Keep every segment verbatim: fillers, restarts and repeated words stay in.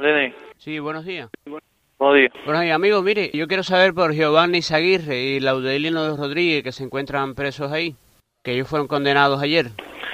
Lenin. Sí, buenos días. Buenos días. Buenos días, amigos. Mire, yo quiero saber por Giovanni Izaguirre y Laudelino Rodríguez, que se encuentran presos ahí, que ellos fueron condenados ayer.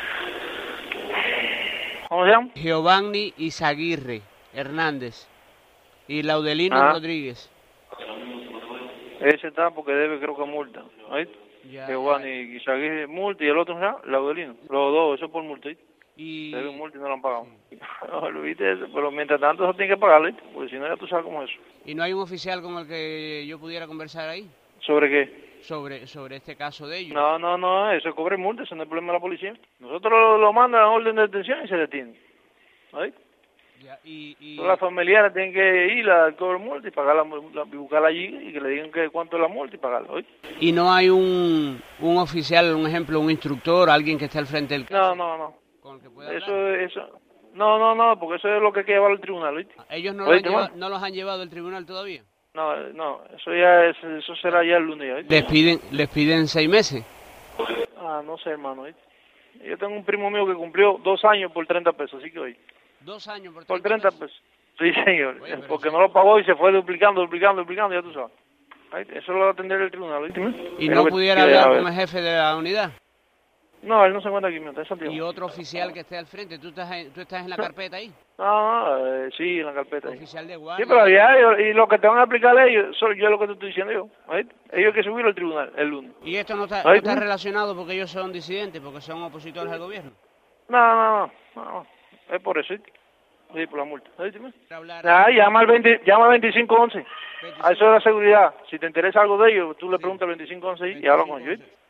¿Cómo se llama? Giovanni Izaguirre Hernández y Laudelino Ah. Rodríguez. Ese está porque debe, creo que multa. ¿Ahí? Ya, Giovanni Izaguirre multa y el otro ya, Laudelino. Los dos, eso por multa. ¿viste? y... Debe multa y no lo han pagado. No, olvídate eso, pero mientras tanto eso tiene que pagarlo, ¿viste? Porque si no ya tú sabes cómo es eso. ¿Y no hay un oficial con el que yo pudiera conversar ahí ¿Sobre qué? sobre sobre este caso de ellos? No, no, no, eso cobre multa, eso no es problema de la policía. Nosotros lo, lo mandan a orden de detención y se detiene. ¿Ahí? Ya, y, y... Todas las familiares tienen que ir al cobro multa y pagarla, la, y buscarla allí y que le digan que cuánto es la multa y pagarla. ¿Oíste? y no hay un, un oficial, un ejemplo, un instructor, alguien que esté al frente del caso No, no, no. con el que pueda Eso, hablar. eso. No, no, no, porque eso es lo que hay que llevar al tribunal, ¿oíste? Ellos no, lo han ¿Oíste, lleva- man? no los han llevado al tribunal todavía. No, no, eso ya es, eso será ya el lunes, ¿oíste? Les piden, les piden seis meses. Ah, no sé, hermano, ¿oíste? Yo tengo un primo mío que cumplió dos años por treinta pesos, así que hoy. Dos años por Por treinta treinta pesos. Sí, señor. Oye, pero Porque sí. no lo pagó y se fue duplicando, duplicando, duplicando, ya tú sabes. ¿Oíste? Eso lo va a atender el tribunal, ¿oíste? Y Es no lo que pudiera quiere, a hablar ver. con el jefe de la unidad. No, él no se encuentra aquí, mío, está en Santiago. Y otro oficial que esté al frente. ¿Tú estás en, tú estás en la carpeta ahí? No, no, eh, sí, en la carpeta. ahí. Oficial de Sí, guardia. pero allá ellos, y lo que te van a aplicar ellos, soy yo lo que te estoy diciendo yo. ¿oíste? Ellos hay que subirlo al tribunal el lunes. Y esto no está, no ¿Oíste? está relacionado porque ellos son disidentes, porque son opositores al gobierno. No, no, no, no, no, es por eso, ¿oíste? Sí, por la multa. ¿Oíste? Para hablar Ah, llama al veinte, llama al veinticinco once. veinticinco. A eso de la seguridad. Si te interesa algo de ellos, tú le preguntas al veinticinco once y habla con ellos. ¿oíste?